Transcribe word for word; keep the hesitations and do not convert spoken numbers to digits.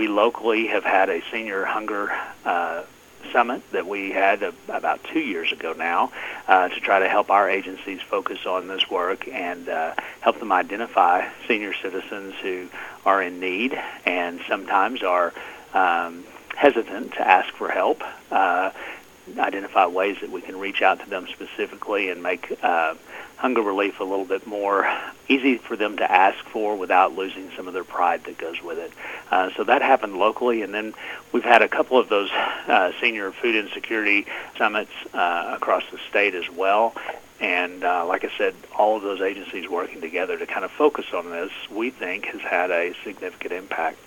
we locally have had a senior hunger uh, summit that we had a, about two years ago now uh, to try to help our agencies focus on this work and uh, help them identify senior citizens who are in need and sometimes are um, hesitant to ask for help, uh, identify ways that we can reach out to them specifically and make uh, hunger relief a little bit more easy for them to ask for without losing some of their pride that goes with it. Uh, so that happened locally, and then we've had a couple of those uh, senior food insecurity summits uh, across the state as well. And uh, like I said, all of those agencies working together to kind of focus on this, we think, has had a significant impact.